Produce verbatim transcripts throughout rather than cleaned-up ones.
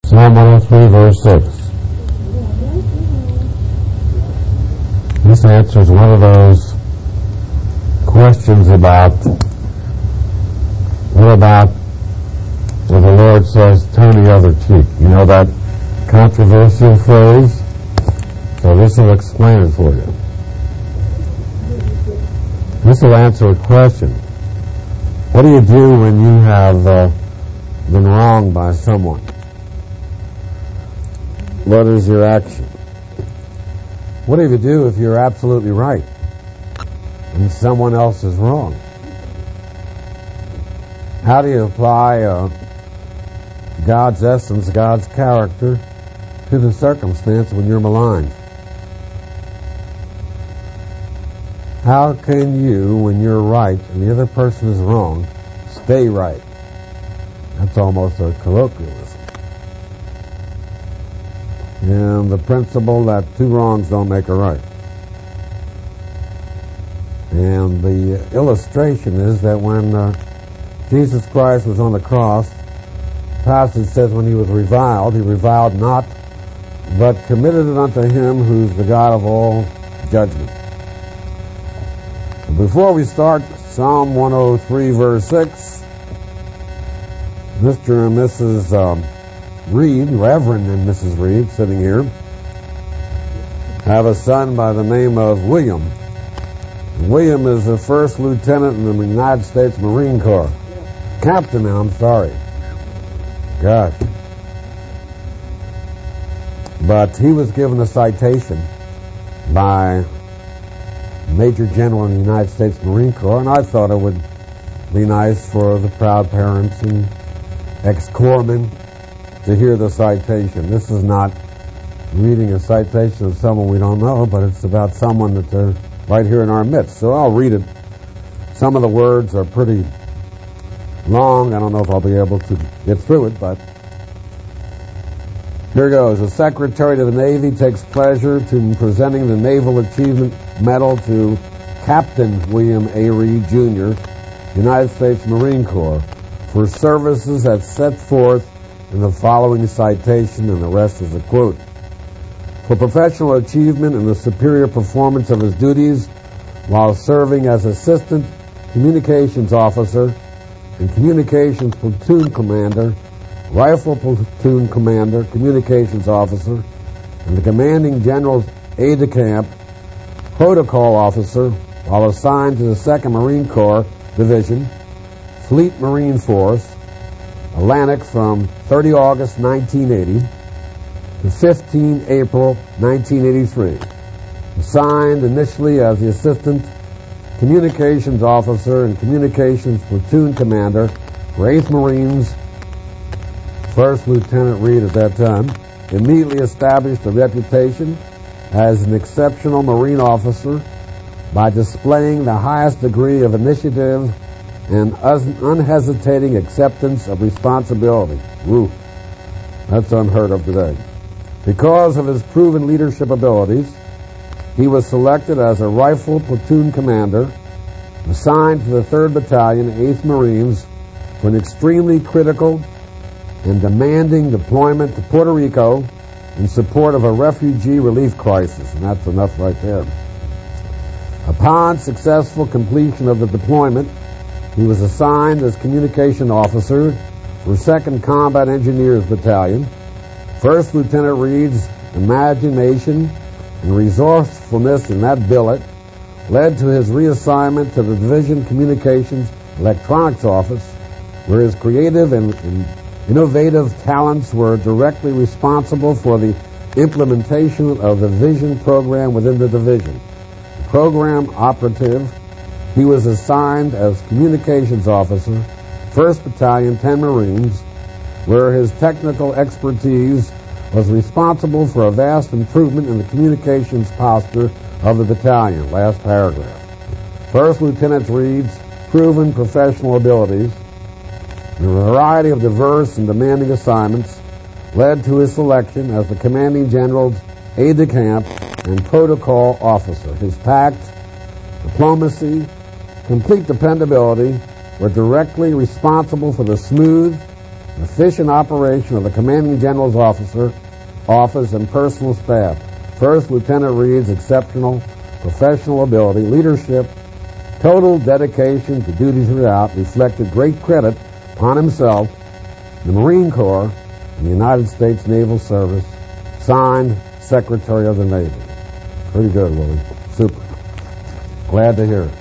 Psalm one oh three, verse six. This answers one of those questions about what about when the Lord says, turn the other cheek. You know that controversial phrase? So this will explain it for you. This will answer a question. What do you do when you have uh, been wronged by someone? What is your action? What do you do if you're absolutely right and someone else is wrong? How do you apply uh, God's essence, God's character to the circumstance when you're maligned? How can you, when you're right and the other person is wrong, stay right? That's almost a colloquialism. And the principle that two wrongs don't make a right. And the illustration is that when uh, Jesus Christ was on the cross, the passage says when he was reviled, he reviled not, but committed it unto him who's the God of all judgment. Before we start Psalm one oh three, verse six, Mister and Missus Um, Reed, Reverend and Missus Reed, sitting here, have a son by the name of William. William is the first lieutenant in the United States Marine Corps. Captain, I'm sorry. Gosh. But he was given a citation by Major General in the United States Marine Corps, and I thought it would be nice for the proud parents and ex-corpsmen to hear the citation. This is not reading a citation of someone we don't know, but it's about someone that's uh, right here in our midst. So I'll read it. Some of the words are pretty long. I don't know if I'll be able to get through it, but here goes. The Secretary of the Navy takes pleasure in presenting the Naval Achievement Medal to Captain William A. Reed, Junior, United States Marine Corps, for services as set forth in the following citation, and the rest is a quote. For professional achievement in the superior performance of his duties while serving as Assistant Communications Officer and Communications Platoon Commander, Rifle Platoon Commander, Communications Officer, and the Commanding General's Aide-de-Camp, Protocol Officer, while assigned to the second Marine Corps Division, Fleet Marine Force, Atlantic from thirty August nineteen eighty to fifteen April nineteen eighty-three. Assigned initially as the Assistant Communications Officer and Communications Platoon Commander for eighth Marines, First Lieutenant Reed at that time, immediately established a reputation as an exceptional Marine officer by displaying the highest degree of initiative and unhesitating acceptance of responsibility. Woo, that's unheard of today. Because of his proven leadership abilities, he was selected as a Rifle Platoon Commander, assigned to the third Battalion, eighth Marines, for an extremely critical and demanding deployment to Puerto Rico in support of a refugee relief crisis, and that's enough right there. Upon successful completion of the deployment, he was assigned as Communication Officer for second Combat Engineers Battalion. First Lieutenant Reed's imagination and resourcefulness in that billet led to his reassignment to the Division Communications Electronics Office, where his creative and, and innovative talents were directly responsible for the implementation of the Vision program within the division. The program operative, he was assigned as Communications Officer, first Battalion, ten Marines, where his technical expertise was responsible for a vast improvement in the communications posture of the battalion. Last paragraph. First Lieutenant Reed's proven professional abilities and a variety of diverse and demanding assignments led to his selection as the Commanding General's Aide-de-Camp and Protocol Officer. His tact, diplomacy, complete dependability were directly responsible for the smooth efficient operation of the Commanding General's officer, office and personal staff. First Lieutenant Reed's exceptional professional ability, leadership, total dedication to duty throughout reflected great credit upon himself, the Marine Corps, and the United States Naval Service. Signed, Secretary of the Navy. Pretty good, Willie. Super. Glad to hear it.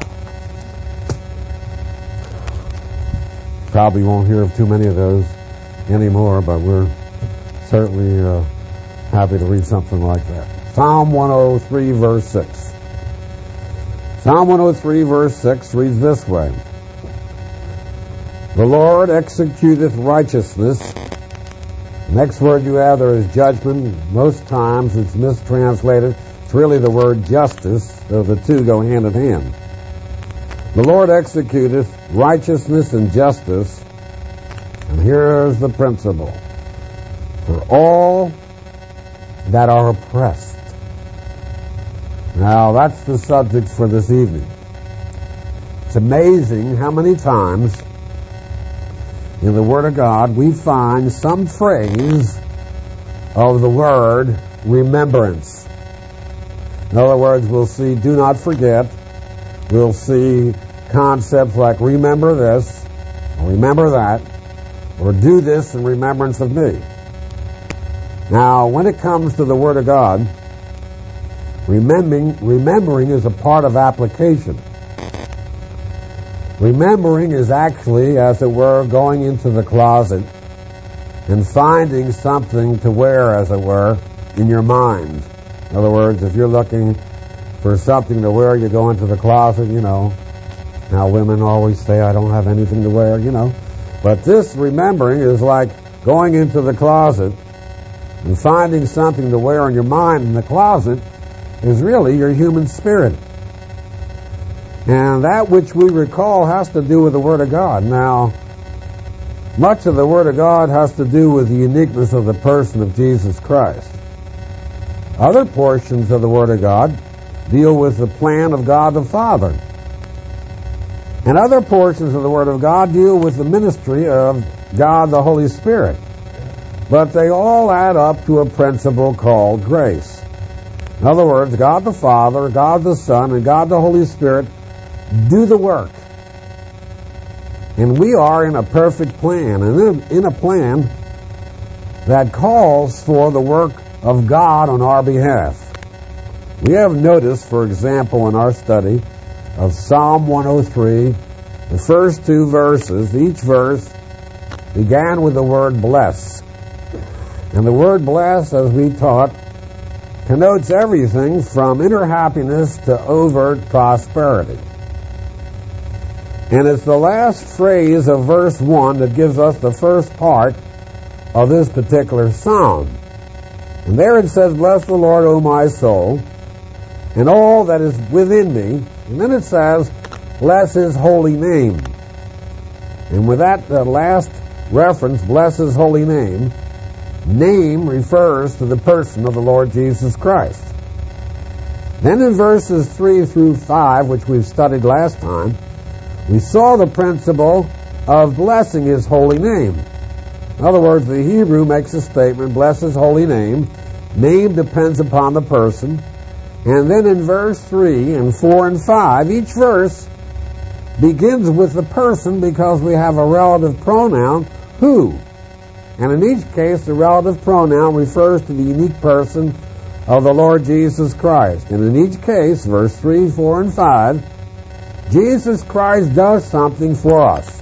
Probably won't hear of too many of those anymore, but we're certainly uh, happy to read something like that. Psalm one oh three, verse six. Psalm one oh three, verse six reads this way. The Lord executeth righteousness. The next word you have there is judgment. Most times it's mistranslated. It's really the word justice, so the two go hand in hand. The Lord executeth righteousness and justice, and here's the principle, for all that are oppressed. Now, that's the subject for this evening. It's amazing how many times in the Word of God we find some phrase of the word remembrance. In other words, we'll see do not forget. We'll see concepts like remember this, or remember that, or do this in remembrance of me. Now, when it comes to the Word of God, remembering, remembering is a part of application. Remembering is actually, as it were, going into the closet and finding something to wear, as it were, in your mind. In other words, if you're looking for something to wear, you go into the closet, you know. Now, women always say, I don't have anything to wear, you know. But this remembering is like going into the closet and finding something to wear in your mind in the closet is really your human spirit. And that which we recall has to do with the Word of God. Now, much of the Word of God has to do with the uniqueness of the person of Jesus Christ. Other portions of the Word of God deal with the plan of God the Father. And other portions of the Word of God deal with the ministry of God the Holy Spirit. But they all add up to a principle called grace. In other words, God the Father, God the Son, and God the Holy Spirit do the work. And we are in a perfect plan, and in a plan that calls for the work of God on our behalf. We have noticed, for example, in our study of Psalm one oh three, the first two verses, each verse began with the word bless. And the word bless, as we taught, connotes everything from inner happiness to overt prosperity. And it's the last phrase of verse one that gives us the first part of this particular psalm. And there it says, bless the Lord, O my soul, and all that is within me. And then it says, bless His holy name. And with that uh, last reference, bless His holy name, name refers to the person of the Lord Jesus Christ. Then in verses three through five, which we've studied last time, we saw the principle of blessing His holy name. In other words, the Hebrew makes a statement, bless His holy name. Name depends upon the person. And then in verse three and four and five, each verse begins with the person because we have a relative pronoun, who. And in each case, the relative pronoun refers to the unique person of the Lord Jesus Christ. And in each case, verse three, four, and five, Jesus Christ does something for us.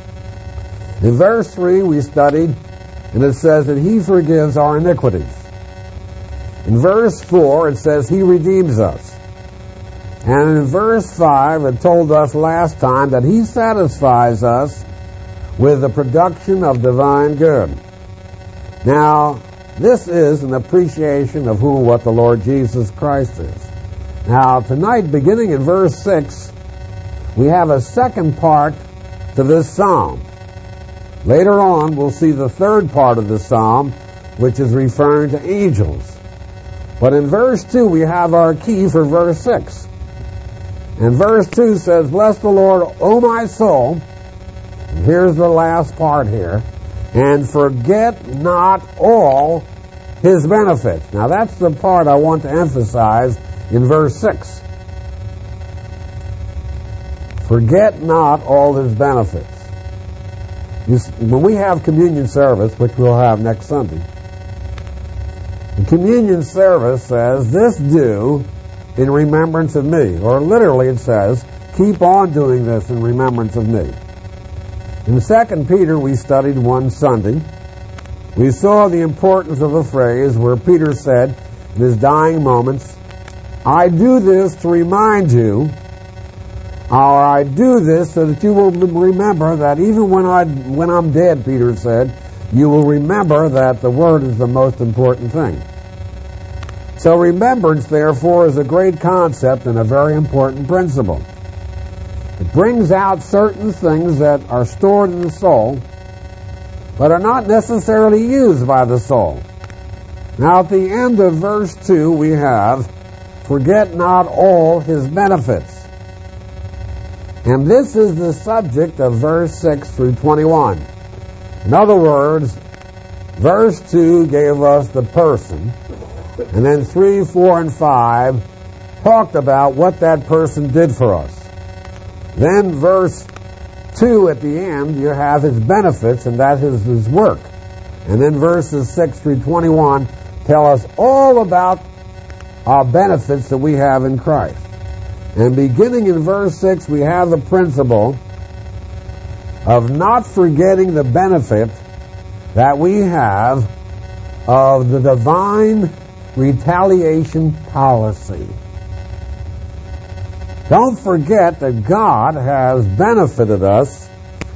In verse three, we studied, and it says that He forgives our iniquities. In verse four, it says He redeems us. And in verse five, it told us last time that He satisfies us with the production of divine good. Now, this is an appreciation of who and what the Lord Jesus Christ is. Now, tonight, beginning in verse six, we have a second part to this psalm. Later on, we'll see the third part of the psalm, which is referring to angels. But in verse two, we have our key for verse six. And verse two says, bless the Lord, O my soul. And here's the last part here. and forget not all his benefits. Now that's the part I want to emphasize in verse six. Forget not all his benefits. You, when we have communion service, which we'll have next Sunday, the communion service says, "This do in remembrance of me." Or literally it says, "Keep on doing this in remembrance of me." In Second Peter we studied one Sunday. We saw the importance of a phrase where Peter said in his dying moments, "I do this to remind you," or "I do this so that you will remember that even when, I, when I'm dead," Peter said, "you will remember that the Word is the most important thing." So remembrance, therefore, is a great concept and a very important principle. It brings out certain things that are stored in the soul, but are not necessarily used by the soul. Now, at the end of verse two, we have, "Forget not all his benefits." And this is the subject of verse six through twenty-one. In other words, verse two gave us the person, and then three, four, and five talked about what that person did for us. Then verse two at the end, you have his benefits, and that is his work. And then verses six through twenty-one tell us all about our benefits that we have in Christ. And beginning in verse six, we have the principle of not forgetting the benefit that we have of the divine retaliation policy. Don't forget that God has benefited us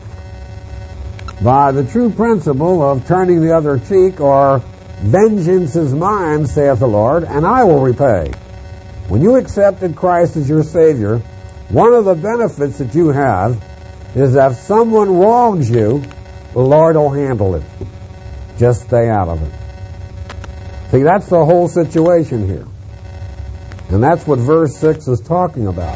by the true principle of turning the other cheek, or "Vengeance is mine, saith the Lord, and I will repay." When you accepted Christ as your Savior, one of the benefits that you have is that if someone wrongs you, the Lord will handle it. Just stay out of it. See, that's the whole situation here. And that's what verse six is talking about.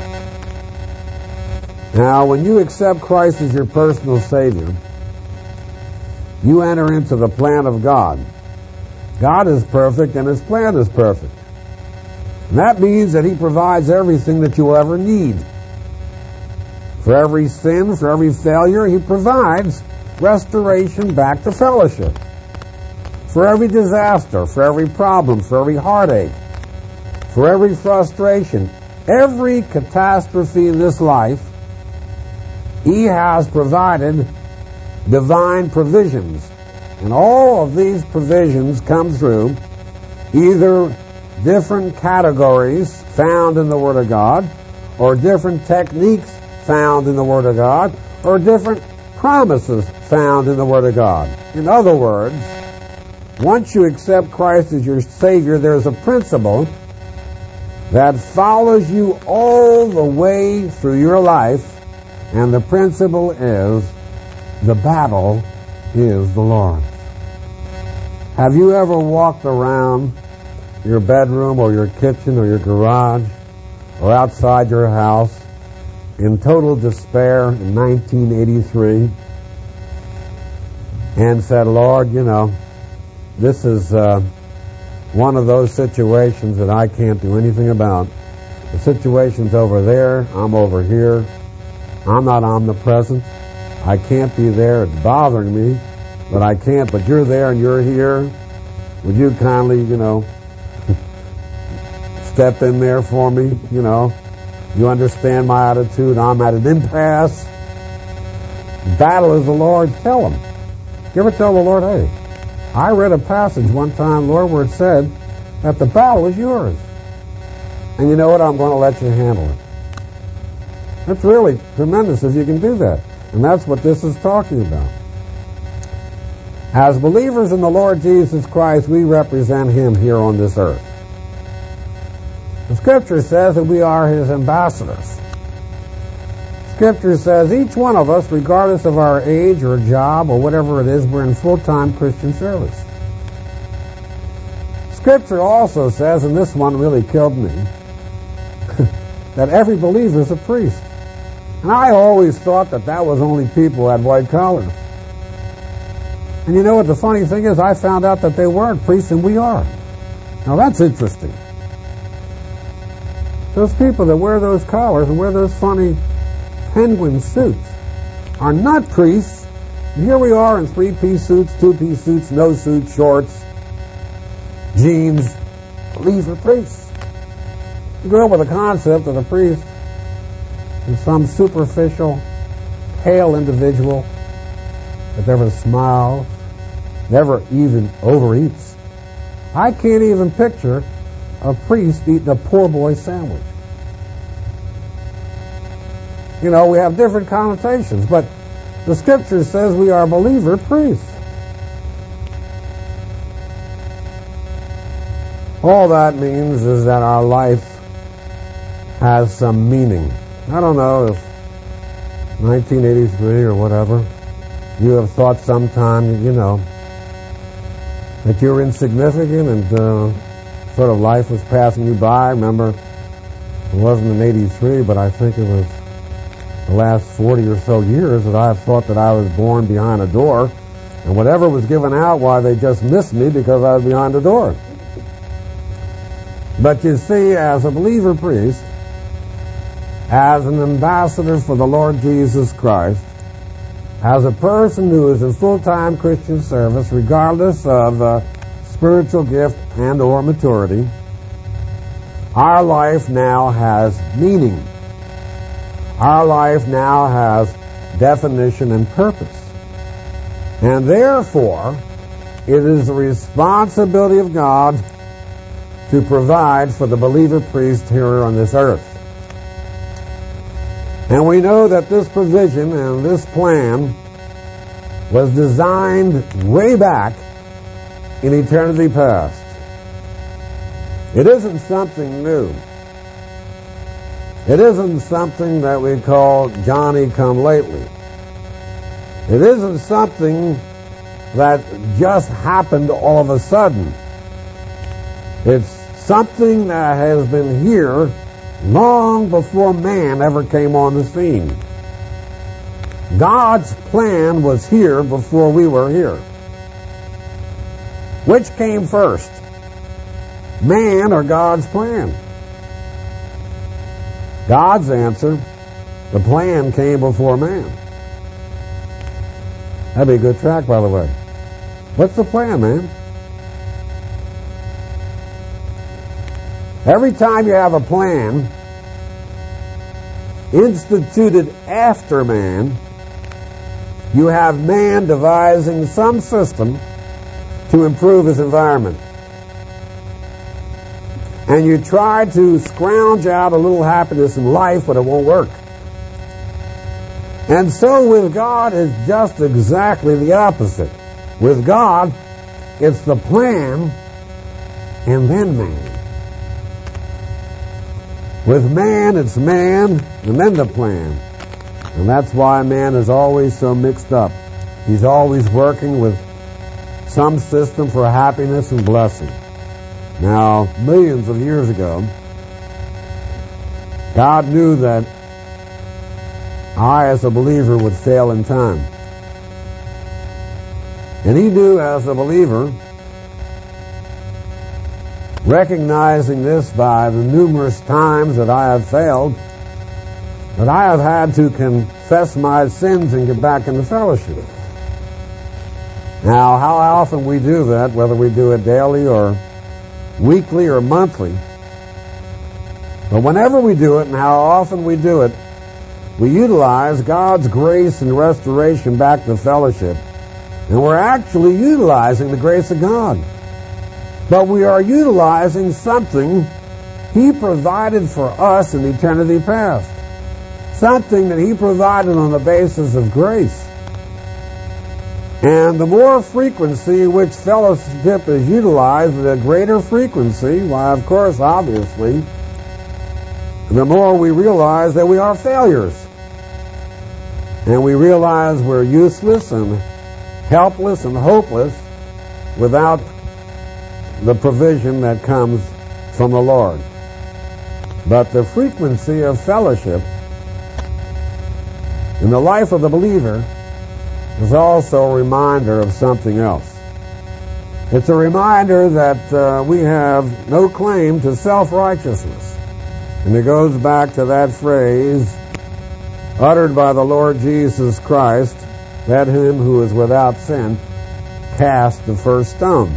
Now, when you accept Christ as your personal Savior, you enter into the plan of God. God is perfect, and His plan is perfect. And that means that He provides everything that you will ever need. For every sin, for every failure, He provides restoration back to fellowship. For every disaster, for every problem, for every heartache, for every frustration, every catastrophe in this life, He has provided divine provisions. And all of these provisions come through either different categories found in the Word of God, or different techniques found in the Word of God, or different promises found in the Word of God. In other words, once you accept Christ as your Savior, there's a principle that follows you all the way through your life, and the principle is, the battle is the Lord's. Have you ever walked around your bedroom or your kitchen or your garage or outside your house in total despair in nineteen eighty-three and said, "Lord, you know, this is uh, one of those situations that I can't do anything about. The situation's over there, I'm over here. I'm not omnipresent. I can't be there. It's bothering me, but I can't. But you're there and you're here. Would you kindly, you know, step in there for me? You know, you understand my attitude. I'm at an impasse. Battle is the Lord. Tell Him. You ever tell the Lord, hey, I read a passage one time, Lord, where it said that the battle is yours. And you know what? I'm going to let you handle it. That's really tremendous if you can do that. And that's what this is talking about. As believers in the Lord Jesus Christ, we represent Him here on this earth. The Scripture says that we are His ambassadors. Scripture says each one of us, regardless of our age or job or whatever it is, we're in full-time Christian service. Scripture also says, and this one really killed me, that every believer is a priest. And I always thought that that was only people who had white collars. And you know what the funny thing is? I found out that they weren't priests and we are. Now that's interesting. Those people that wear those collars and wear those funny penguin suits are not priests. And here we are in three-piece suits, two-piece suits, no suits, shorts, jeans. Believer priests. You grew up with the concept of the priest is some superficial, pale individual that never smiles, never even overeats. I can't even picture a priest eating a poor boy sandwich. You know, we have different connotations, but the Scripture says we are believer priests. All that means is that our life has some meaning. I don't know if nineteen eighty-three or whatever, you have thought sometime, you know, that you're insignificant and uh, sort of life was passing you by. I remember it wasn't in eighty-three, but I think it was the last forty or so years that I've thought that I was born behind a door, and whatever was given out, why, they just missed me because I was behind the door. But you see, as a believer priest, as an ambassador for the Lord Jesus Christ, as a person who is in full-time Christian service, regardless of uh, spiritual gift and or maturity, our life now has meaning. Our life now has definition and purpose. And therefore, it is the responsibility of God to provide for the believer priest here on this earth. And we know that this provision and this plan was designed way back in eternity past. It isn't something new. It isn't something that we call Johnny-come-lately. It isn't something that just happened all of a sudden. It's something that has been here long before man ever came on the scene. God's plan was here before we were here. Which came first? Man or God's plan? God's answer, the plan came before man. That'd be a good track, by the way. What's the plan, man? Every time you have a plan instituted after man, you have man devising some system to improve his environment. And you try to scrounge out a little happiness in life, but it won't work. And so with God, it's just exactly the opposite. With God, it's the plan and then man. With man, it's man and then the plan. And that's why man is always so mixed up. He's always working with some system for happiness and blessing. Now, millions of years ago, God knew that I, as a believer, would fail in time. And He knew, as a believer, recognizing this by the numerous times that I have failed, that I have had to confess my sins and get back into fellowship. Now, how often we do that, whether we do it daily or weekly or monthly, but whenever we do it and how often we do it, we utilize God's grace and restoration back to fellowship, and we're actually utilizing the grace of God. But we are utilizing something He provided for us in eternity past. Something that He provided on the basis of grace. And the more frequency which fellowship is utilized, the greater frequency, why, of course, obviously, the more we realize that we are failures. And we realize we're useless and helpless and hopeless without the provision that comes from the Lord. But the frequency of fellowship in the life of the believer is also a reminder of something else. It's a reminder that uh, we have no claim to self-righteousness. And it goes back to that phrase uttered by the Lord Jesus Christ, "Let him who is without sin cast the first stone."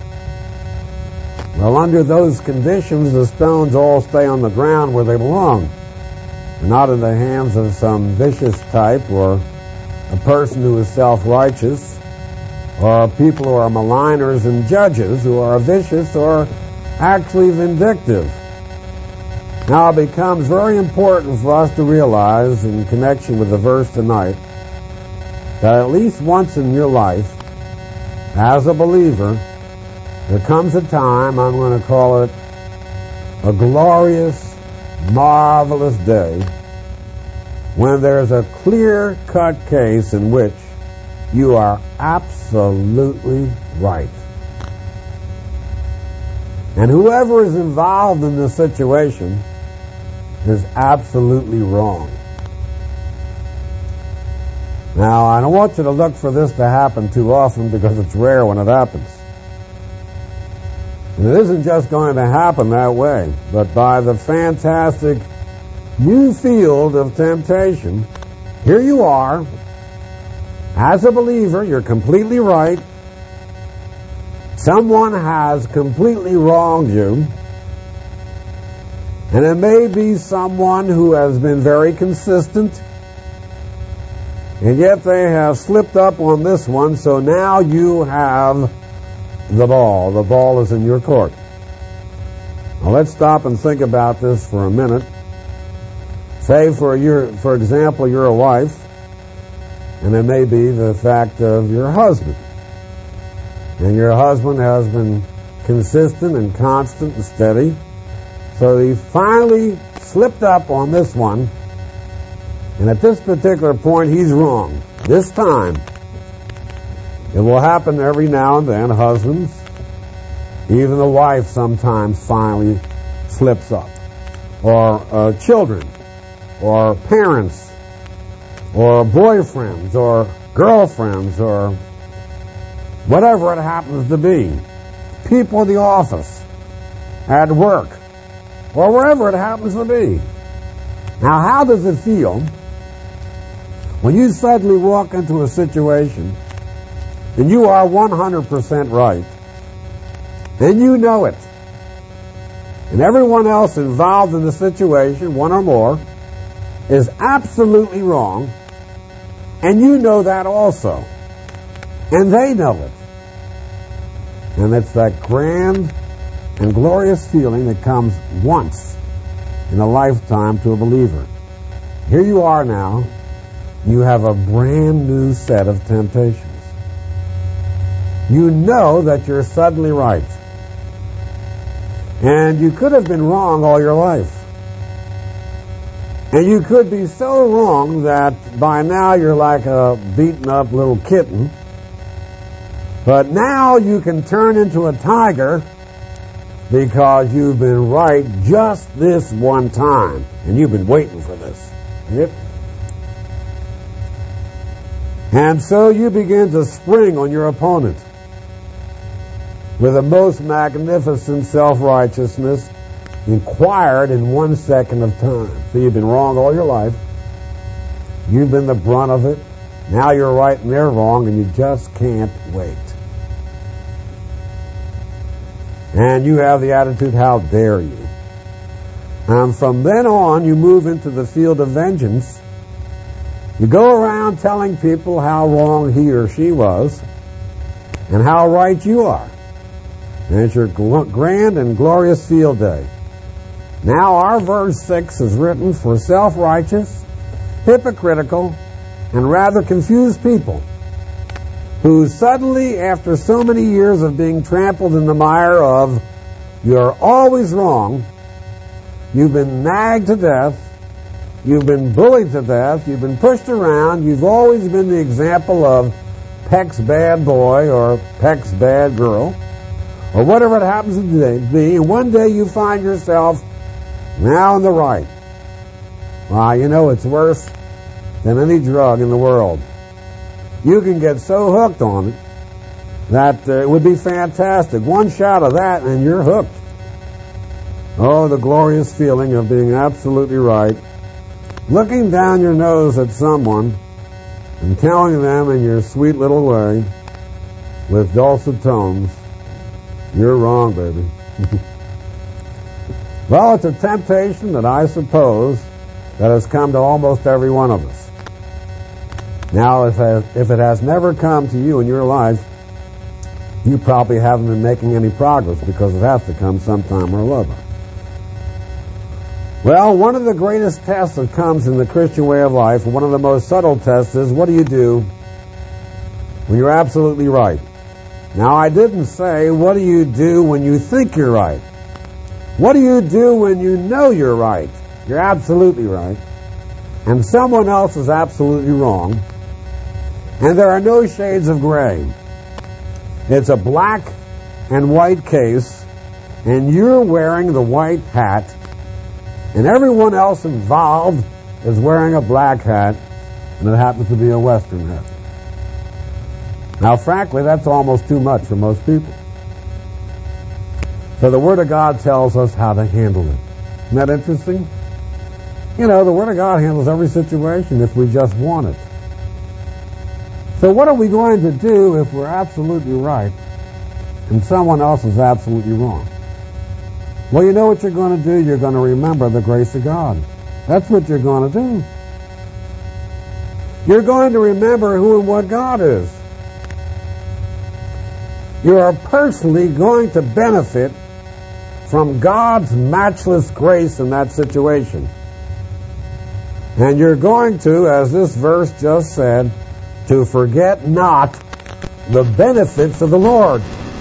Well, under those conditions, the stones all stay on the ground where they belong, not in the hands of some vicious type or a person who is self-righteous, or people who are maligners and judges who are vicious or actually vindictive. Now, it becomes very important for us to realize, in connection with the verse tonight, that at least once in your life, as a believer, there comes a time, I'm going to call it a glorious, marvelous day, when there's a clear-cut case in which you are absolutely right. And whoever is involved in this situation is absolutely wrong. Now, I don't want you to look for this to happen too often, because it's rare when it happens. And it isn't just going to happen that way, but by the fantastic new field of temptation, here you are. As a believer, you're completely right. Someone has completely wronged you. And it may be someone who has been very consistent, and yet they have slipped up on this one, so now you have the ball. The ball is in your court. Now let's stop and think about this for a minute. Say, for your, for example, you're a wife, and it may be the fact of your husband. And your husband has been consistent and constant and steady. So he finally slipped up on this one. And at this particular point, he's wrong. This time. It will happen every now and then. Husbands, even the wife sometimes finally slips up. Or uh, children. Or parents. Or boyfriends, or girlfriends, or whatever it happens to be. People in the office, at work, or wherever it happens to be. Now, how does it feel when you suddenly walk into a situation and you are one hundred percent right, and you know it, and everyone else involved in the situation, one or more, is absolutely wrong, and you know that also. And they know it. And it's that grand and glorious feeling that comes once in a lifetime to a believer. Here you are now. You have a brand new set of temptations. You know that you're suddenly right. And you could have been wrong all your life. And you could be so wrong that by now you're like a beaten up little kitten. But now you can turn into a tiger because you've been right just this one time. And you've been waiting for this. Yep. And so you begin to spring on your opponent with the most magnificent self-righteousness inquired in one second of time. So you've been wrong all your life. You've been the brunt of it. Now you're right and they're wrong, and you just can't wait. And you have the attitude, how dare you? And from then on, you move into the field of vengeance. You go around telling people how wrong he or she was and how right you are. And it's your grand and glorious field day. Now our verse six is written for self-righteous, hypocritical, and rather confused people who suddenly, after so many years of being trampled in the mire of you're always wrong, you've been nagged to death, you've been bullied to death, you've been pushed around, you've always been the example of Peck's bad boy or Peck's bad girl, or whatever it happens to be, and one day you find yourself now in the right. Well, you know, it's worse than any drug in the world. You can get so hooked on it that uh, it would be fantastic. One shot of that and you're hooked. Oh, the glorious feeling of being absolutely right. Looking down your nose at someone and telling them in your sweet little way, with dulcet tones, you're wrong, baby. Well, it's a temptation that I suppose that has come to almost every one of us. Now, if, if it has never come to you in your life, you probably haven't been making any progress, because it has to come sometime or other. Well, one of the greatest tests that comes in the Christian way of life, and one of the most subtle tests, is what do you do when you're absolutely right? Now, I didn't say, what do you do when you think you're right? What do you do when you know you're right? You're absolutely right. And someone else is absolutely wrong. And there are no shades of gray. It's a black and white case, and you're wearing the white hat, and everyone else involved is wearing a black hat, and it happens to be a Western hat. Now, frankly, that's almost too much for most people. So the Word of God tells us how to handle it. Isn't that interesting? You know, the Word of God handles every situation if we just want it. So what are we going to do if we're absolutely right and someone else is absolutely wrong? Well, you know what you're going to do? You're going to remember the grace of God. That's what you're going to do. You're going to remember who and what God is. You are personally going to benefit from God's matchless grace in that situation. And you're going to, as this verse just said, to forget not the benefits of the Lord.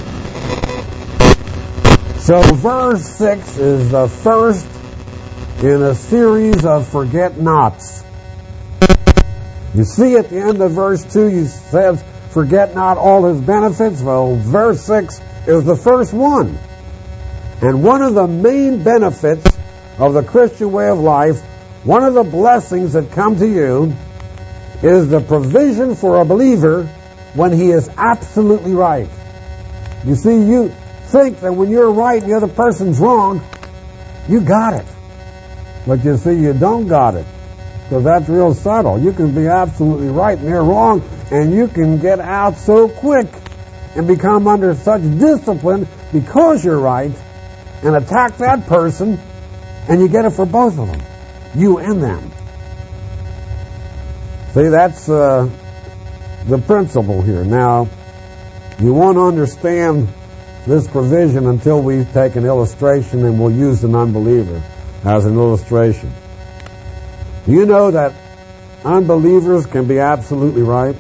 So verse six is the first in a series of forget nots. You see at the end of verse two, he says, forget not all his benefits. Well, verse six is the first one. And one of the main benefits of the Christian way of life, one of the blessings that come to you, is the provision for a believer when he is absolutely right. You see, you think that when you're right and the other person's wrong, you got it. But you see, you don't got it, because that's real subtle. You can be absolutely right and they're wrong, and you can get out so quick and become under such discipline because you're right and attack that person, and you get it for both of them, you and them. See, that's uh, the principle here. Now, you won't understand this provision until we take an illustration, and we'll use an unbeliever as an illustration. Do you know that unbelievers can be absolutely right?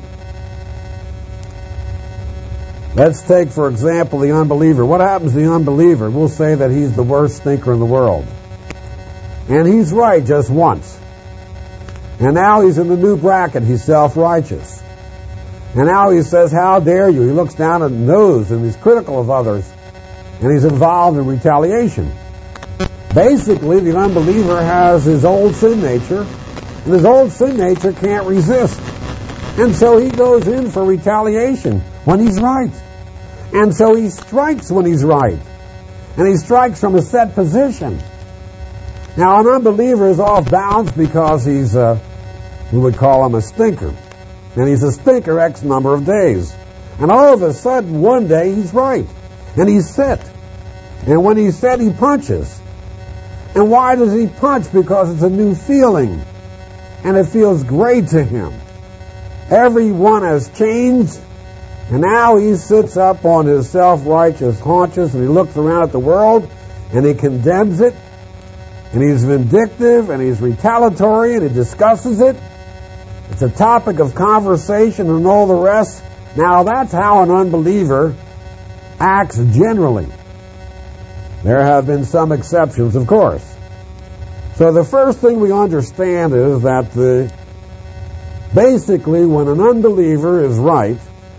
Let's take, for example, the unbeliever. What happens to the unbeliever? We'll say that he's the worst thinker in the world. And he's right just once. And now he's in the new bracket. He's self-righteous. And now he says, how dare you? He looks down and knows, and he's critical of others. And he's involved in retaliation. Basically, the unbeliever has his old sin nature, and his old sin nature can't resist. And so he goes in for retaliation when he's right. And so he strikes when he's right. And he strikes from a set position. Now, an unbeliever is off balance because he's, uh, we would call him a stinker. And he's a stinker X number of days. And all of a sudden, one day, he's right. And he's set. And when he's set, he punches. And why does he punch? Because it's a new feeling. And it feels great to him. Everyone has changed. And now he sits up on his self-righteous haunches and he looks around at the world and he condemns it. And he's vindictive and he's retaliatory and he discusses it. It's a topic of conversation and all the rest. Now that's how an unbeliever acts generally. There have been some exceptions, of course. So the first thing we understand is that the, basically when an unbeliever is right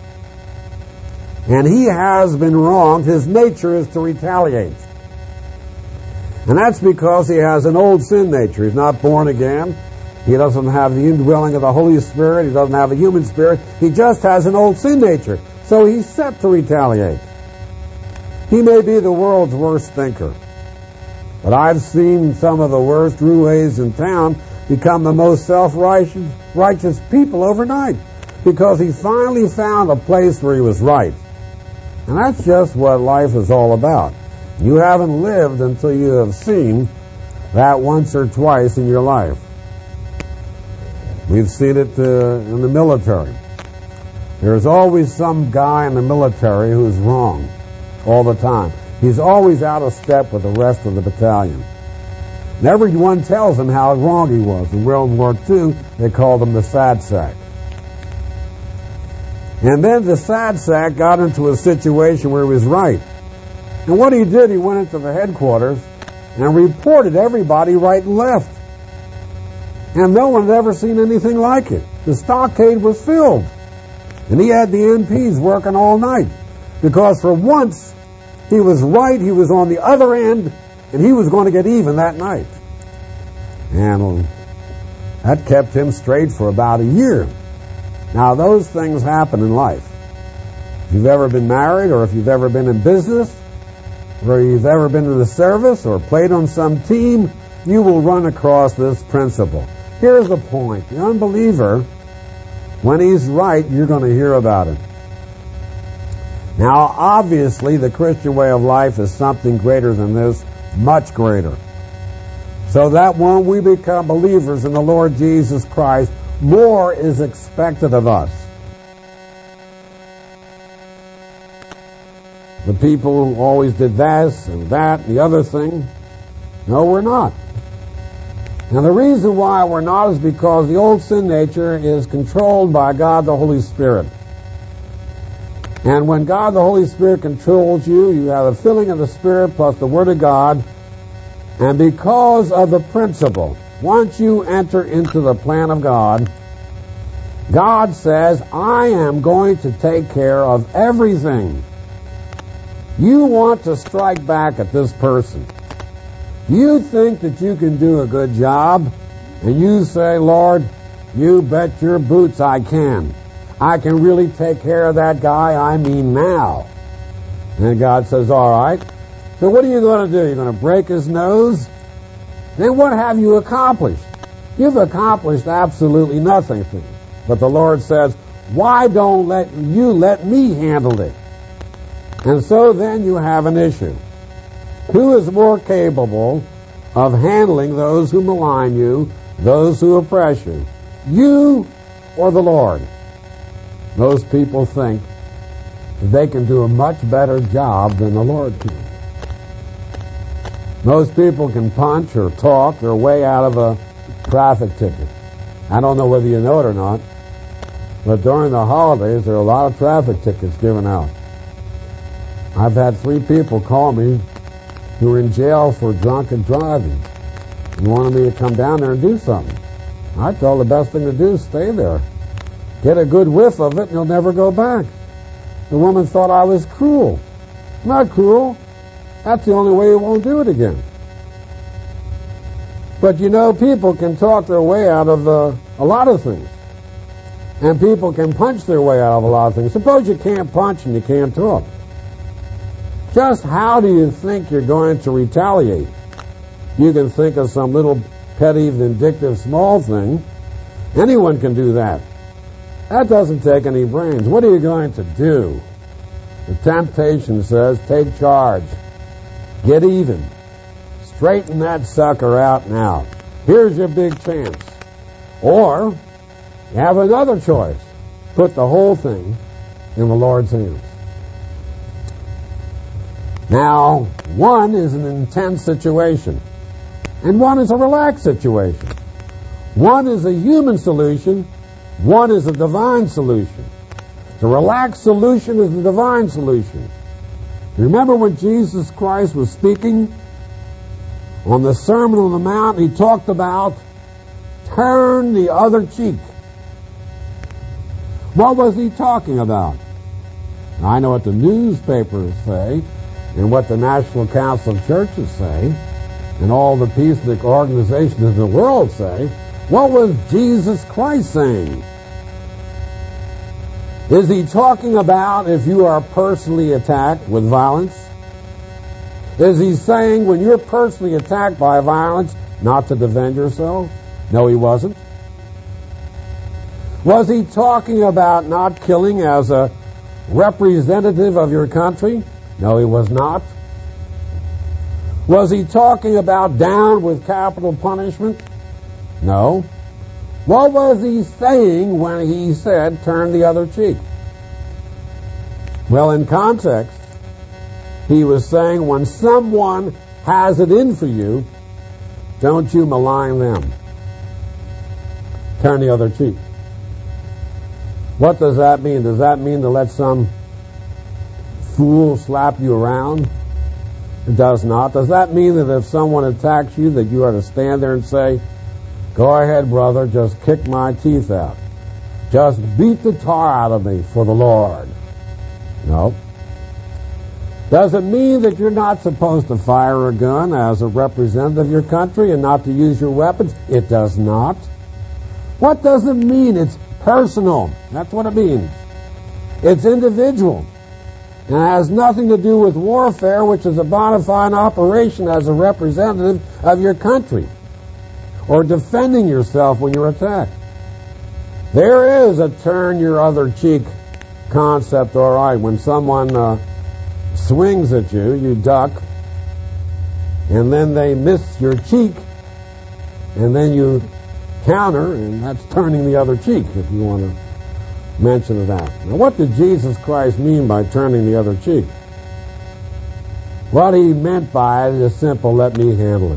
and he has been wronged, his nature is to retaliate. And that's because he has an old sin nature. He's not born again. He doesn't have the indwelling of the Holy Spirit. He doesn't have a human spirit. He just has an old sin nature. So he's set to retaliate. He may be the world's worst thinker, but I've seen some of the worst roués in town become the most self-righteous righteous people overnight, because he finally found a place where he was right. And that's just what life is all about. You haven't lived until you have seen that once or twice in your life. We've seen it uh, in the military. There's always some guy in the military who's wrong all the time. He's always out of step with the rest of the battalion. And everyone tells him how wrong he was. In World War Two, they called him the sad sack. And then the sad sack got into a situation where he was right. And what he did, he went into the headquarters and reported everybody right and left. And no one had ever seen anything like it. The stockade was filled. And he had the M Ps working all night. Because for once, he was right, he was on the other end, and he was going to get even that night. And that kept him straight for about a year. Now, those things happen in life. If you've ever been married, or if you've ever been in business, or you've ever been in the service, or played on some team, you will run across this principle. Here's the point. The unbeliever, when he's right, you're going to hear about it. Now, obviously, the Christian way of life is something greater than this, much greater. So that when we become believers in the Lord Jesus Christ, more is expected of us. The people who always did this and that and the other thing, no, we're not. Now, the reason why we're not is because the old sin nature is controlled by God the Holy Spirit. And when God the Holy Spirit controls you, you have a filling of the Spirit plus the Word of God. And because of the principle, once you enter into the plan of God, God says, I am going to take care of everything. You want to strike back at this person. You think that you can do a good job, and you say, Lord, you bet your boots I can. I can really take care of that guy, I mean now. And God says, all right. So what are you going to do? You're going to break his nose? Then what have you accomplished? You've accomplished absolutely nothing. But the Lord says, why don't let you let me handle it? And so then you have an issue. Who is more capable of handling those who malign you, those who oppress you? You or the Lord? Most people think that they can do a much better job than the Lord can. Most people can punch or talk their way out of a traffic ticket. I don't know whether you know it or not, but during the holidays there are a lot of traffic tickets given out. I've had three people call me who were in jail for drunken driving and wanted me to come down there and do something. I told the best thing to do is stay there. Get a good whiff of it and you'll never go back. The woman thought I was cruel. Not cruel. That's the only way you won't do it again. But you know, people can talk their way out of uh, a lot of things. And people can punch their way out of a lot of things. Suppose you can't punch and you can't talk. Just how do you think you're going to retaliate? You can think of some little petty, vindictive, small thing. Anyone can do that. That doesn't take any brains. What are you going to do? The temptation says, take charge. Get even. Straighten that sucker out now. Here's your big chance. Or, you have another choice. Put the whole thing in the Lord's hands. Now, one is an intense situation, and one is a relaxed situation. One is a human solution, one is a divine solution. The relaxed solution is the divine solution. Remember when Jesus Christ was speaking on the Sermon on the Mount, he talked about turn the other cheek. What was he talking about? I know what the newspapers say, and what the National Council of Churches say, and all the peacenik organizations in the world say, What was Jesus Christ saying? Is he talking about if you are personally attacked with violence? Is he saying when you're personally attacked by violence, not to defend yourself? No, he wasn't. Was he talking about not killing as a representative of your country? No, he was not. Was he talking about down with capital punishment? No. What was he saying when he said turn the other cheek? Well, in context, he was saying when someone has it in for you, don't you malign them. Turn the other cheek. What does that mean? Does that mean to let some fool slap you around? It does not. Does that mean that if someone attacks you that you are to stand there and say, go ahead, brother, just kick my teeth out. Just beat the tar out of me for the Lord? No. Does it mean that you're not supposed to fire a gun as a representative of your country and not to use your weapons? It does not. What does it mean? It's personal. That's what it means. It's individual. And it has nothing to do with warfare, which is a bona fide operation as a representative of your country, or defending yourself when you're attacked. There is a turn your other cheek concept, all right. When someone uh, swings at you, you duck, and then they miss your cheek, and then you counter, and that's turning the other cheek, if you want to mention that. Now, what did Jesus Christ mean by turning the other cheek? What he meant by it is simple: let me handle it.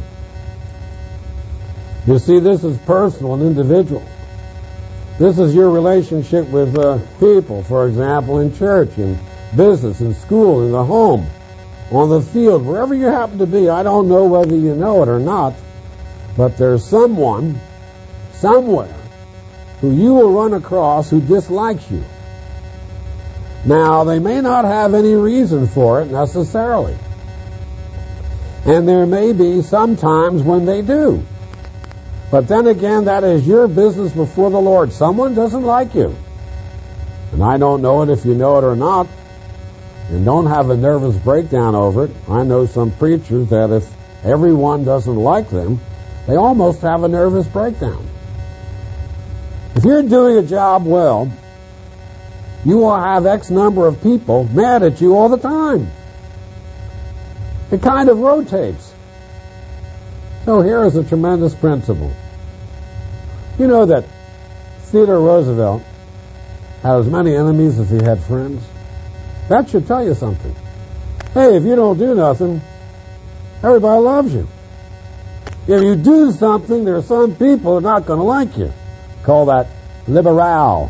You see, this is personal and individual. This is your relationship with uh, people, for example, in church, in business, in school, in the home, on the field, wherever you happen to be. I don't know whether you know it or not, but there's someone, somewhere, who you will run across who dislikes you. Now, they may not have any reason for it necessarily. And there may be some times when they do. But then again, that is your business before the Lord. Someone doesn't like you. And I don't know it if you know it or not. And don't have a nervous breakdown over it. I know some preachers that if everyone doesn't like them, they almost have a nervous breakdown. If you're doing a job well, you will have X number of people mad at you all the time. It kind of rotates. So here is a tremendous principle. You know that Theodore Roosevelt had as many enemies as he had friends? That should tell you something. Hey, if you don't do nothing, everybody loves you. If you do something, there are some people who are not going to like you. Call that liberal.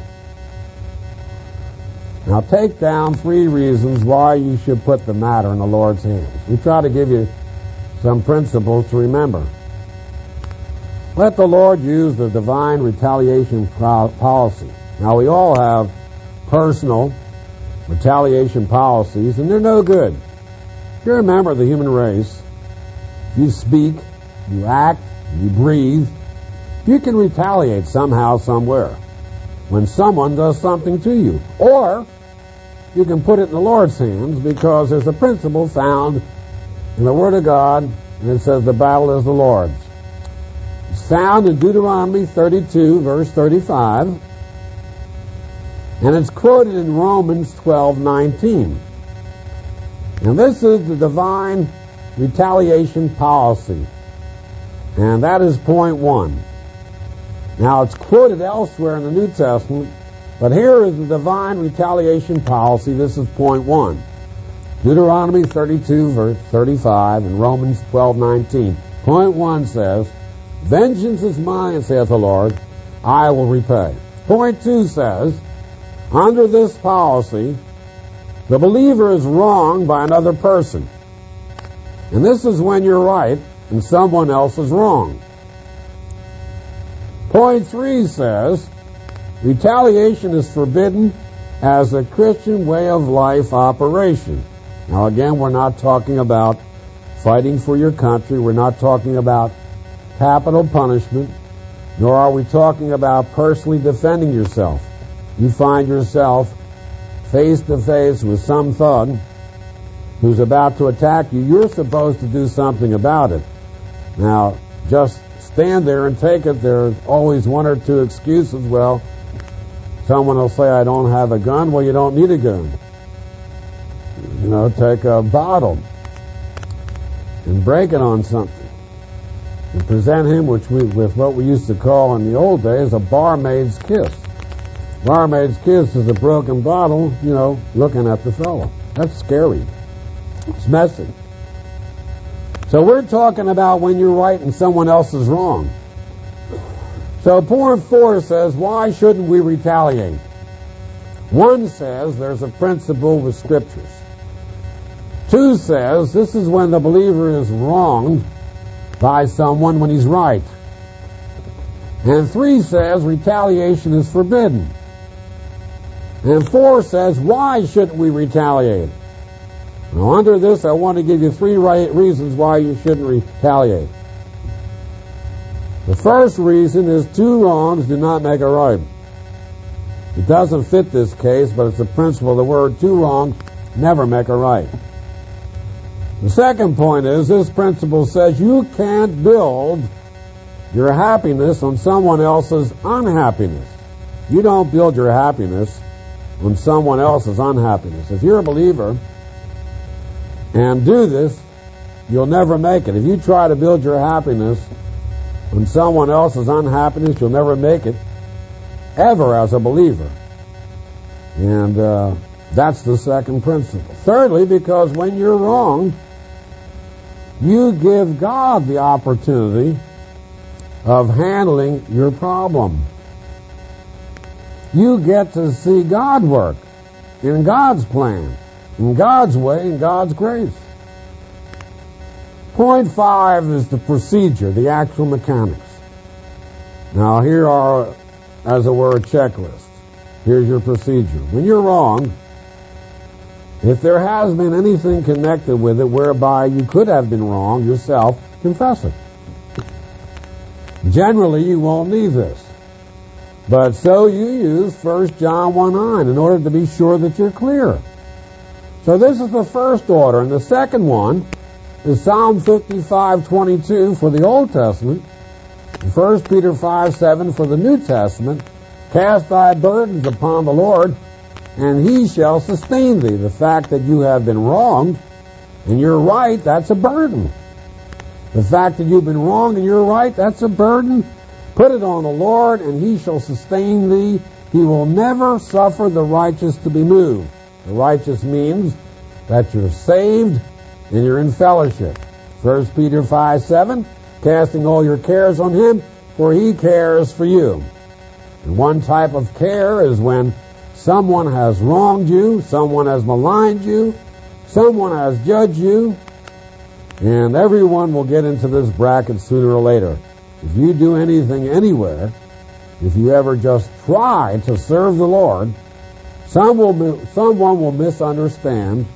Now take down three reasons why you should put the matter in the Lord's hands. We try to give you some principles to remember. Let the Lord use the divine retaliation policy. Now, we all have personal retaliation policies, and they're no good. If you're a member of the human race, you speak, you act, you breathe, you can retaliate somehow, somewhere, when someone does something to you. Or you can put it in the Lord's hands, because there's a principle found in the Word of God, and it says the battle is the Lord's. It's found in Deuteronomy thirty-two, verse thirty-five, and it's quoted in Romans twelve nineteen. And this is the divine retaliation policy, and that is point one. Now, it's quoted elsewhere in the New Testament, but here is the divine retaliation policy. This is point one. Deuteronomy thirty-two, verse thirty-five, and Romans twelve nineteen. Point one says, vengeance is mine, saith the Lord, I will repay. Point two says, under this policy, the believer is wronged by another person. And this is when you're right and someone else is wrong. Point three says, retaliation is forbidden as a Christian way of life operation. Now again, we're not talking about fighting for your country. We're not talking about capital punishment. nor are we talking about personally defending yourself. You find yourself face to face with some thug who's about to attack you. You're supposed to do something about it. Now, just stand there and take it. There's always one or two excuses. Well, someone will say, I don't have a gun. Well, you don't need a gun. You know, take a bottle and break it on something and present him which we, with what we used to call in the old days a barmaid's kiss. Barmaid's kiss is a broken bottle, you know, looking at the fellow. That's scary. It's messy. So we're talking about when you're right and someone else is wrong. So point four says, why shouldn't we retaliate? One says there's a principle with scriptures. Two says this is when the believer is wronged by someone when he's right. And three says retaliation is forbidden. And four says, why shouldn't we retaliate? Now, under this, I want to give you three right reasons why you shouldn't retaliate. The first reason is two wrongs do not make a right. It doesn't fit this case, but it's the principle of the word. Two wrongs never make a right. The second point is this principle says you can't build your happiness on someone else's unhappiness. You don't build your happiness on someone else's unhappiness. If you're a believer and do this, you'll never make it. If you try to build your happiness on someone else's unhappiness, you'll never make it, ever, as a believer. And uh, that's the second principle. Thirdly, because when you're wronged, you give God the opportunity of handling your problem. You get to see God work in God's plan, in God's way, in God's grace. Point five is the procedure, the actual mechanics. Now, here are, as it were, a checklist. Here's your procedure. When you're wrong, if there has been anything connected with it whereby you could have been wrong yourself, confess it. Generally, you won't need this. But so you use First John one nine in order to be sure that you're clear. So this is the first order. And the second one is Psalm fifty-five twenty-two for the Old Testament, and First Peter five seven for the New Testament. Cast thy burdens upon the Lord, and he shall sustain thee. The fact that you have been wronged and you're right, that's a burden. The fact that you've been wrong and you're right, that's a burden. Put it on the Lord, and he shall sustain thee. He will never suffer the righteous to be moved. The righteous means that you're saved and you're in fellowship. First Peter five seven, casting all your cares on him, for he cares for you. And one type of care is when someone has wronged you, someone has maligned you, someone has judged you, and everyone will get into this bracket sooner or later. If you do anything anywhere, if you ever just try to serve the Lord, some will, someone will misunderstand,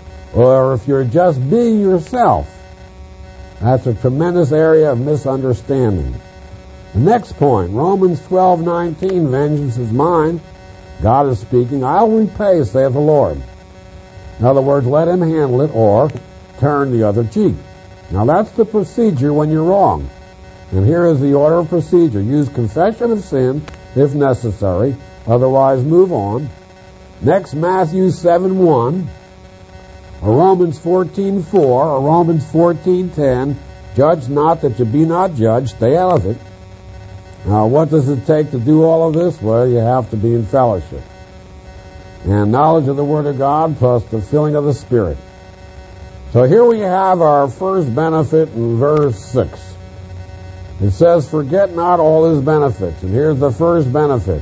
or if you're just being yourself, that's a tremendous area of misunderstanding. The next point, Romans twelve nineteen, vengeance is mine. God is speaking, I'll repay, saith the Lord. In other words, let him handle it, or turn the other cheek. Now that's the procedure when you're wrong. And here is the order of procedure. Use confession of sin, if necessary. Otherwise, move on. Next, Matthew seven one, or Romans fourteen four, or Romans fourteen ten. Judge not that you be not judged. Stay out of it. Now, what does it take to do all of this? Well, you have to be in fellowship. And knowledge of the Word of God plus the filling of the Spirit. So here we have our first benefit in verse six. It says, forget not all his benefits. And here's the first benefit.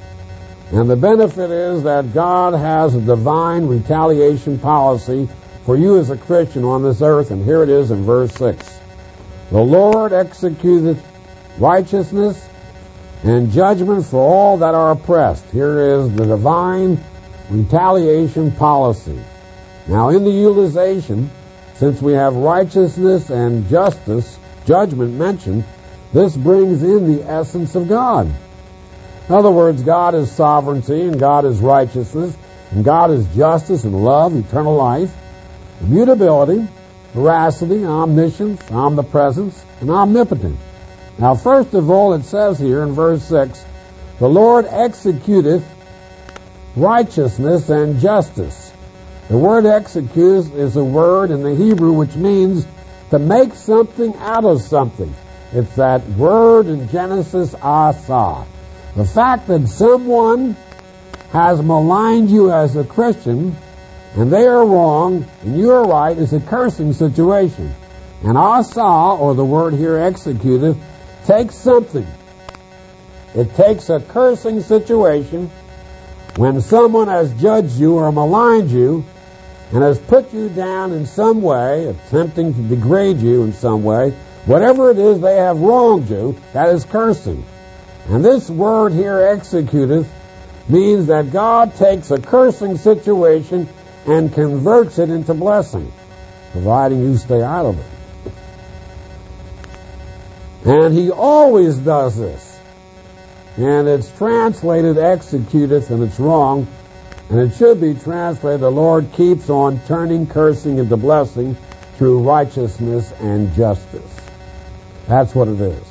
And the benefit is that God has a divine retaliation policy for you as a Christian on this earth. And here it is in verse six. The Lord executeth righteousness and judgment for all that are oppressed. Here is the divine retaliation policy. Now, in the utilization, since we have righteousness and justice, judgment mentioned, This brings in the essence of God. In other words, God is sovereignty, and God is righteousness, and God is justice and love, eternal life, immutability, veracity, omniscience, omnipresence, and omnipotence. Now, first of all, it says here in verse six, the Lord executeth righteousness and justice. The word execute is a word in the Hebrew which means to make something out of something. It's that word in Genesis, asa. The fact that someone has maligned you as a Christian, and they are wrong, and you are right, is a cursing situation. And asa, or the word here executeth, takes something. It takes a cursing situation when someone has judged you or maligned you and has put you down in some way, attempting to degrade you in some way. Whatever it is they have wronged you, that is cursing. And this word here, executeth, means that God takes a cursing situation and converts it into blessing, providing you stay out of it. And he always does this. And it's translated executeth, and it's wrong. And it should be translated, the Lord keeps on turning cursing into blessing through righteousness and justice. That's what it is.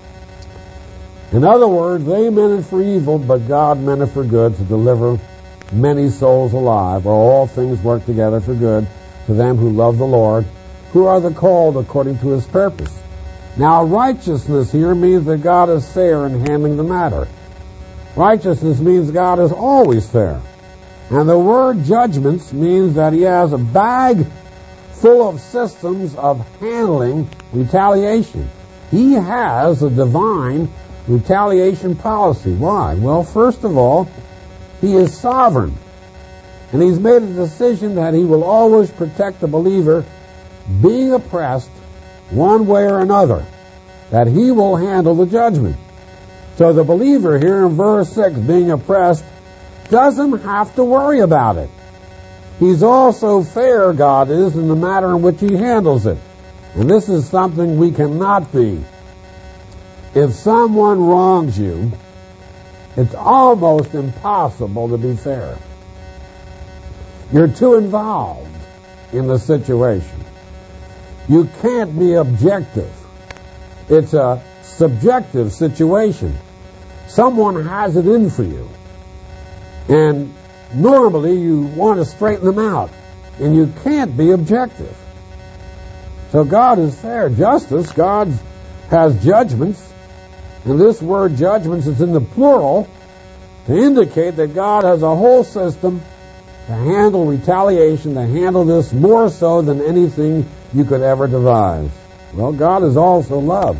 In other words, they meant it for evil, but God meant it for good, to deliver many souls alive, or all things work together for good to them who love the Lord, who are the called according to his purpose. Now, righteousness here means that God is fair in handling the matter. Righteousness means God is always fair. And the word judgments means that he has a bag full of systems of handling retaliation. He has a divine retaliation policy. Why? Well, first of all, he is sovereign. And he's made a decision that he will always protect the believer being oppressed one way or another, that he will handle the judgment. So the believer here in verse six, being oppressed, doesn't have to worry about it. He's also fair, God is, in the manner in which he handles it. And this is something we cannot be. If someone wrongs you, it's almost impossible to be fair. You're too involved in the situation. You can't be objective. It's a subjective situation. Someone has it in for you. And normally you want to straighten them out. And you can't be objective. So God is fair. Justice, God has judgments. And this word judgments is in the plural to indicate that God has a whole system to handle retaliation, to handle this more so than anything you could ever devise. Well, God is also love.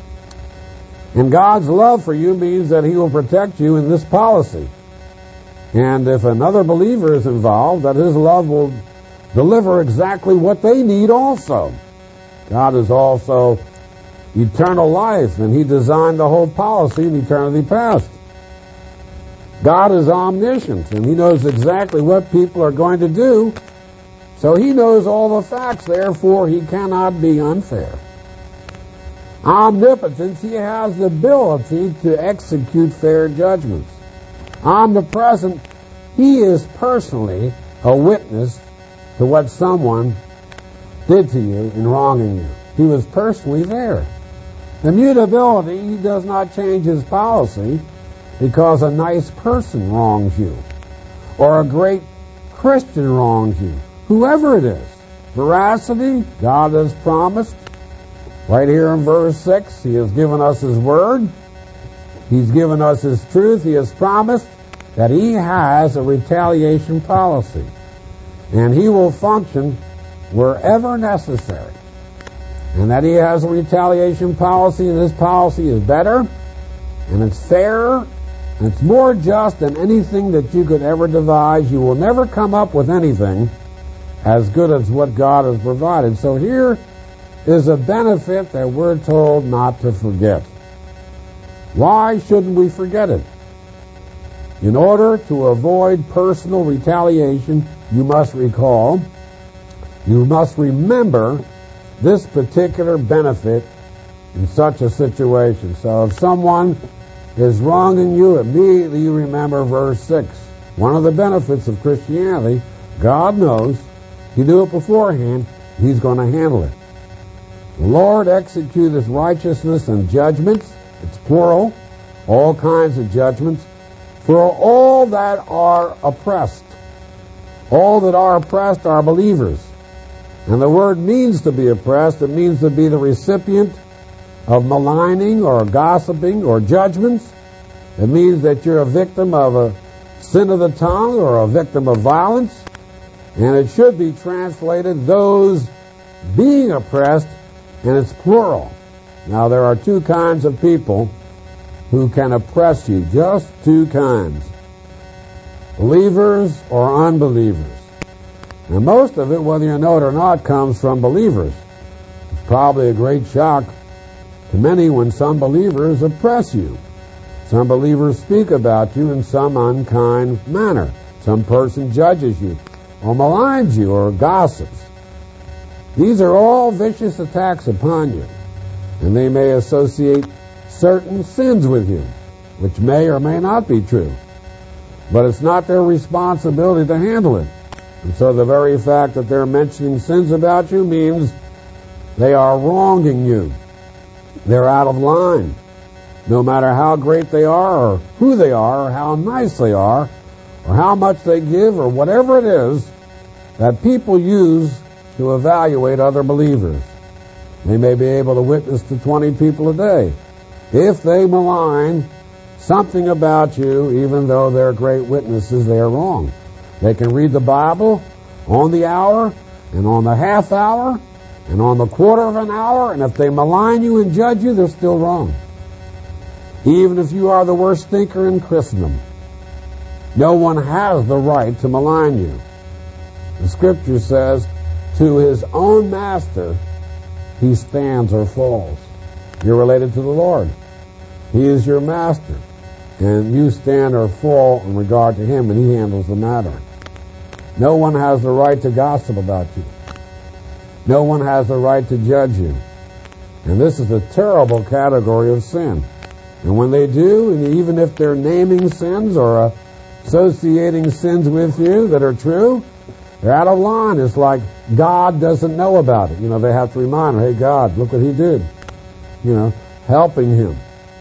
And God's love for you means that he will protect you in this policy. And if another believer is involved, that his love will deliver exactly what they need also. God is also eternal life, and he designed the whole policy in eternity past. God is omniscient, and he knows exactly what people are going to do, so he knows all the facts, therefore he cannot be unfair. Omnipotence, he has the ability to execute fair judgments. Omnipresent, he is personally a witness to what someone did to you in wronging you. He was personally there. Immutability, he does not change his policy because a nice person wrongs you or a great Christian wrongs you. Whoever it is. Veracity, God has promised. Right here in verse six, he has given us his word. He's given us his truth. He has promised that he has a retaliation policy. And he will function wherever necessary. And that he has a retaliation policy, and this policy is better, and it's fairer, and it's more just than anything that you could ever devise. You will never come up with anything as good as what God has provided. So here is a benefit that we're told not to forget. Why shouldn't we forget it? In order to avoid personal retaliation, you must recall, you must remember this particular benefit in such a situation. So if someone is wronging you, immediately you remember verse six. One of the benefits of Christianity, God knows, He knew it beforehand, He's going to handle it. The Lord executeth righteousness and judgments, it's plural, all kinds of judgments, for all that are oppressed. All that are oppressed are believers. And the word means to be oppressed. It means to be the recipient of maligning or gossiping or judgments. It means that you're a victim of a sin of the tongue or a victim of violence. And it should be translated, those being oppressed, and it's plural. Now, there are two kinds of people who can oppress you, just two kinds. Believers or unbelievers. And most of it, whether you know it or not, comes from believers. It's probably a great shock to many when some believers oppress you. Some believers speak about you in some unkind manner. Some person judges you or maligns you or gossips. These are all vicious attacks upon you, and they may associate certain sins with you, which may or may not be true. But it's not their responsibility to handle it. And so the very fact that they're mentioning sins about you means they are wronging you. They're out of line. No matter how great they are, or who they are, or how nice they are, or how much they give, or whatever it is that people use to evaluate other believers. They may be able to witness to twenty people a day. If they malign something about you, even though they're great witnesses, they are wrong. They can read the Bible on the hour, and on the half hour, and on the quarter of an hour, and if they malign you and judge you, they're still wrong. Even if you are the worst thinker in Christendom, no one has the right to malign you. The Scripture says, to his own master he stands or falls. You're related to the Lord. He is your master, and you stand or fall in regard to him, and he handles the matter. No one has the right to gossip about you. No one has the right to judge you. And this is a terrible category of sin. And when they do, and even if they're naming sins or associating sins with you that are true, they're out of line. It's like God doesn't know about it. You know, they have to remind him, hey, God, look what he did. You know, helping him.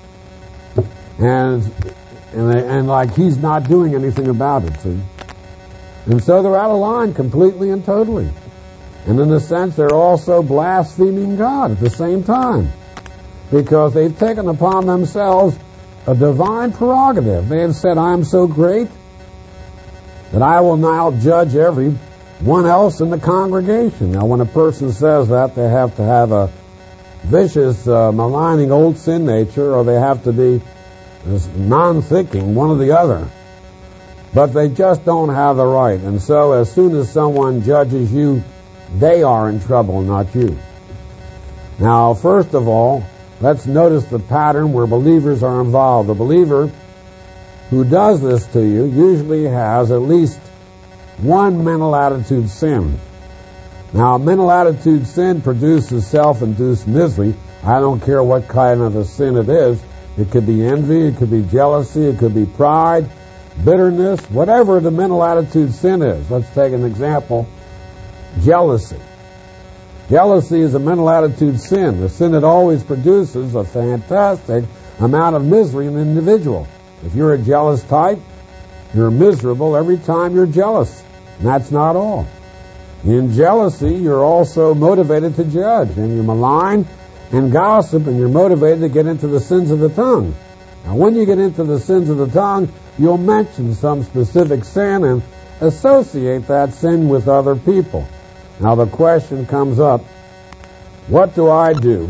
And and, they, and like he's not doing anything about it, see? And so they're out of line completely and totally. And in a sense, they're also blaspheming God at the same time, because they've taken upon themselves a divine prerogative. They have said, I am so great that I will now judge everyone else in the congregation. Now, when a person says that, they have to have a vicious, uh, maligning old sin nature, or they have to be non-thinking, one or the other. But they just don't have the right. And so as soon as someone judges you, they are in trouble, not you. Now, first of all, let's notice the pattern where believers are involved. The believer who does this to you usually has at least one mental attitude sin. Now, mental attitude sin produces self-induced misery. I don't care what kind of a sin it is. It could be envy, it could be jealousy, it could be pride, bitterness, whatever the mental attitude sin is. Let's take an example. Jealousy. Jealousy is a mental attitude sin, the sin that always produces a fantastic amount of misery in an individual. If you're a jealous type, you're miserable every time you're jealous. And that's not all. In jealousy, you're also motivated to judge, and you malign and gossip, and you're motivated to get into the sins of the tongue. Now, when you get into the sins of the tongue, you'll mention some specific sin and associate that sin with other people. Now, the question comes up, what do I do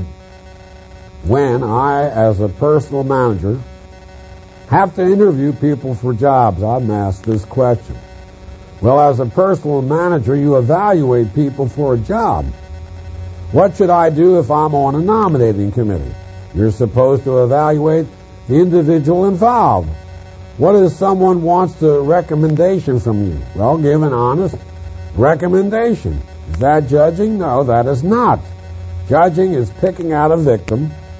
when I, as a personal manager, have to interview people for jobs? I'm asked this question. Well, as a personal manager, you evaluate people for a job. What should I do if I'm on a nominating committee? You're supposed to evaluate the individual involved. What if someone wants a recommendation from you? Well, give an honest recommendation. Is that judging? No, that is not. Judging is picking out a victim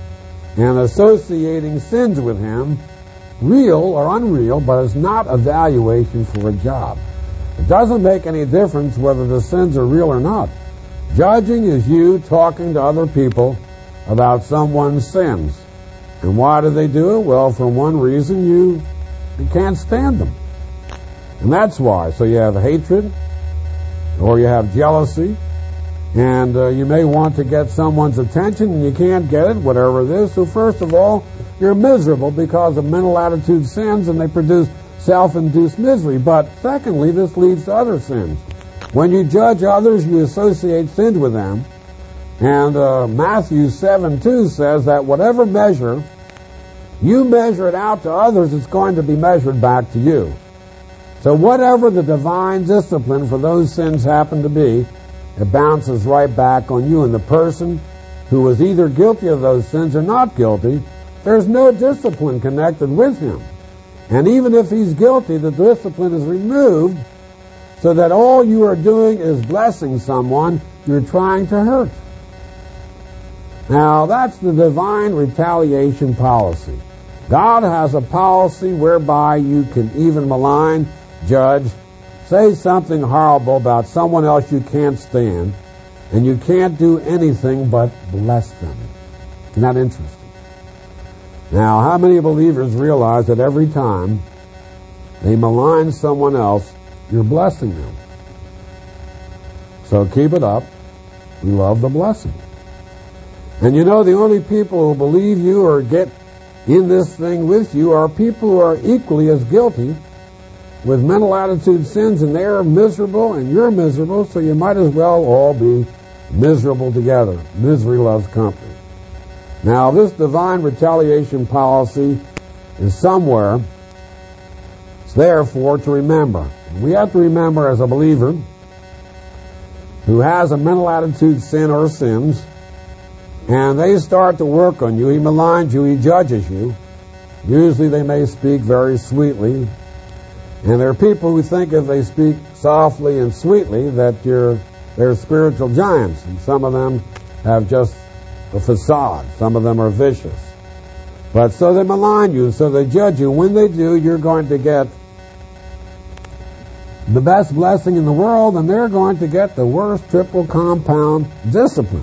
and associating sins with him, real or unreal, but it's not evaluation for a job. It doesn't make any difference whether the sins are real or not. Judging is you talking to other people about someone's sins. And why do they do it? Well, for one reason, you, you can't stand them. And that's why. So you have hatred, or you have jealousy, and uh, you may want to get someone's attention, and you can't get it, whatever it is. So first of all, you're miserable because of mental attitude sins, and they produce self-induced misery. But secondly, this leads to other sins. When you judge others, you associate sin with them. And uh, Matthew seven two says that whatever measure you measure it out to others, it's going to be measured back to you. So whatever the divine discipline for those sins happen to be, it bounces right back on you. And the person who was either guilty of those sins or not guilty, there's no discipline connected with him. And even if he's guilty, the discipline is removed so that all you are doing is blessing someone you're trying to hurt. Now, that's the divine retaliation policy. God has a policy whereby you can even malign, judge, say something horrible about someone else you can't stand, and you can't do anything but bless them. Isn't that interesting? Now, how many believers realize that every time they malign someone else, you're blessing them? So keep it up. We love the blessing. And you know, the only people who believe you or get in this thing with you are people who are equally as guilty with mental attitude sins, and they're miserable and you're miserable, so you might as well all be miserable together. Misery loves company. Now, this divine retaliation policy is somewhere. It's there for to remember. We have to remember, as a believer who has a mental attitude sin or sins, and they start to work on you, he maligns you, he judges you. Usually they may speak very sweetly. And there are people who think if they speak softly and sweetly that you're, they're spiritual giants. And some of them have just a facade. Some of them are vicious. But so they malign you, so they judge you. When they do, you're going to get the best blessing in the world, and they're going to get the worst triple compound discipline.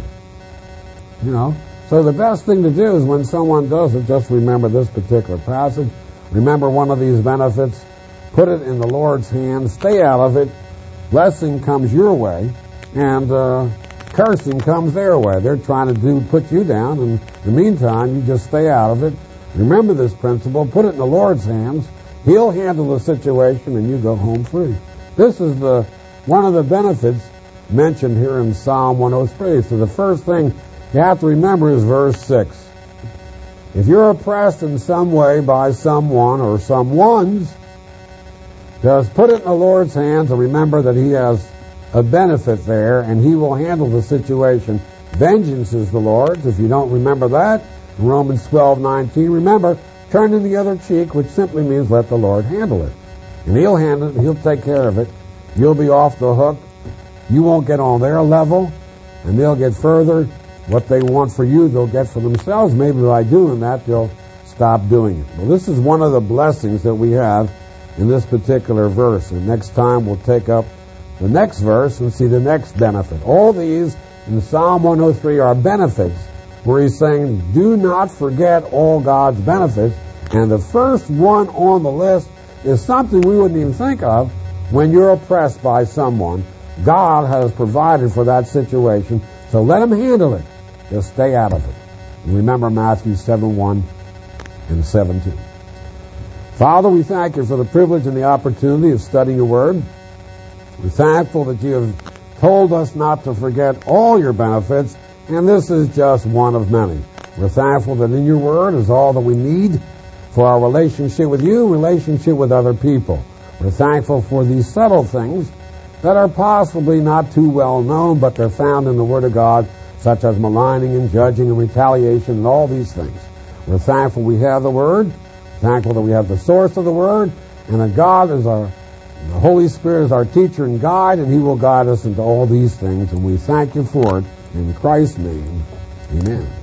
You know, so the best thing to do is when someone does it, just remember this particular passage. Remember one of these benefits. Put it in the Lord's hands. Stay out of it. Blessing comes your way, and uh, cursing comes their way. They're trying to do put you down, and in the meantime, you just stay out of it. Remember this principle. Put it in the Lord's hands. He'll handle the situation, and you go home free. This is the one of the benefits mentioned here in Psalm one oh three. So the first thing you have to remember is verse six. If you're oppressed in some way by someone or someone's, just put it in the Lord's hands and remember that He has a benefit there, and He will handle the situation. Vengeance is the Lord's. If you don't remember that, in Romans twelve nineteen, remember, turn in the other cheek, which simply means let the Lord handle it. And He'll handle it. He'll take care of it. You'll be off the hook. You won't get on their level, and they'll get further. What they want for you, they'll get for themselves. Maybe by doing that, they'll stop doing it. Well, this is one of the blessings that we have in this particular verse. And next time we'll take up the next verse and see the next benefit. All these in Psalm one oh three are benefits, where he's saying, do not forget all God's benefits. And the first one on the list is something we wouldn't even think of. When you're oppressed by someone, God has provided for that situation, so let Him handle it. Just stay out of it. And remember Matthew seven one and seven two. Father, we thank You for the privilege and the opportunity of studying Your Word. We're thankful that You have told us not to forget all Your benefits, and this is just one of many. We're thankful that in Your Word is all that we need for our relationship with You, relationship with other people. We're thankful for these subtle things that are possibly not too well known, but they're found in the Word of God, such as maligning and judging and retaliation and all these things. We're thankful we have the Word, thankful that we have the source of the Word, and that God is our, the Holy Spirit is our teacher and guide, and He will guide us into all these things, and we thank You for it. In Christ's name, amen.